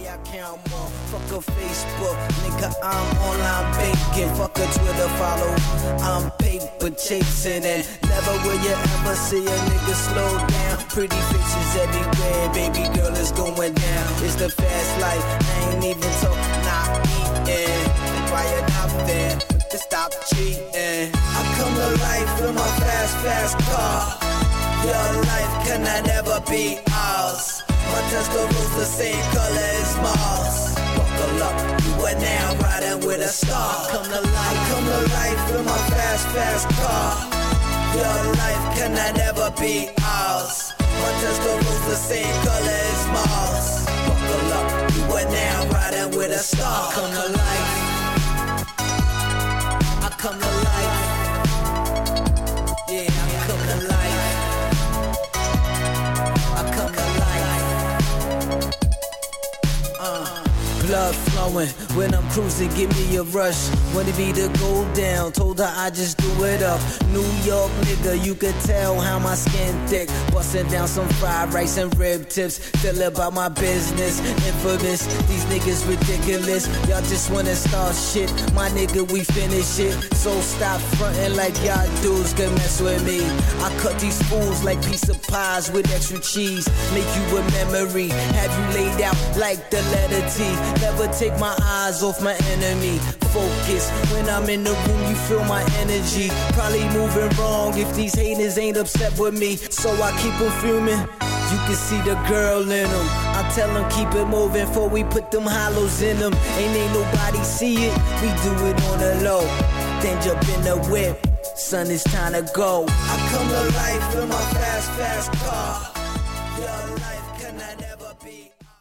I count more. Fuck a Facebook, nigga, I'm online baking. Fuck a Twitter follow, I'm paper chasing. And never will you ever see a nigga slow down. Pretty faces everywhere, baby girl, it's going down. It's the fast life, I ain't even talking, not eating. Why you not there? To stop cheating. I come to life in my fast car. Your life cannot ever be ours. My Tesla-Ro's the same color as Mars. Buckle up, you are now riding with a star. Come to life in my fast car. Your life cannot ever be ours. My Tesla-Ro's the same color as Mars. Buckle up, you are now riding with a star. Come to life. I come to life. Yeah, I come to life. I come to life. Blood flowing when I'm cruising, give me a rush. Wanted me to go down, told her I just do it up. New York nigga, you could tell how my skin thick. Busting down some fried rice and rib tips. Tell about my business, infamous. These niggas ridiculous. Y'all just wanna start shit. My nigga, we finish it. So stop fronting like y'all dudes can mess with me. I cut these fools like piece of pies with extra cheese. Make you a memory, have you laid out like the letter T. Never take my eyes off my enemy. Focus, when I'm in the room you feel my energy. Probably moving wrong if these haters ain't upset with me. So I keep them fuming. You can see the girl in them. I tell them keep it moving before we put them hollows in them. Ain't nobody see it, we do it on the low. Then jump in the whip, son, it's time to go. I come to life in my fast car.